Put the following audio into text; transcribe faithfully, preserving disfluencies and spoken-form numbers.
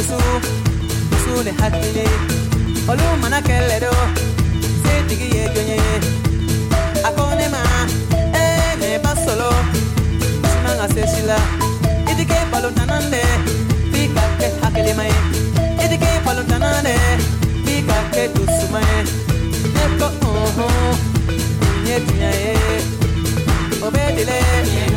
dusu dusu le hakili olu mana kelero se tigi ye jonye akone ma eh me basolo simanga sesila idike balontanande fika ke hakili mai idike balontanande fika ke dusu mai eko oh oh nye tunyae obedile